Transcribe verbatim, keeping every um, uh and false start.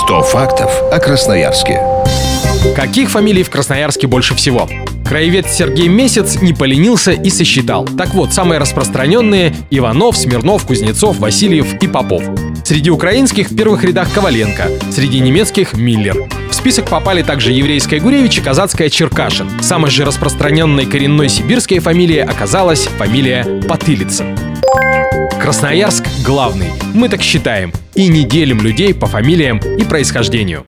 сто фактов о Красноярске. Каких фамилий в Красноярске больше всего? Краевед Сергей Месяц не поленился и сосчитал. Так вот, самые распространенные — Иванов, Смирнов, Кузнецов, Васильев и Попов. Среди украинских в первых рядах Коваленко, среди немецких — Миллер. В список попали также еврейская Гуревич и казацкая Черкашин. Самой же распространенной коренной сибирской фамилией оказалась фамилия Потылицын. Красноярск главный. Мы так считаем. И не делим людей по фамилиям и происхождению.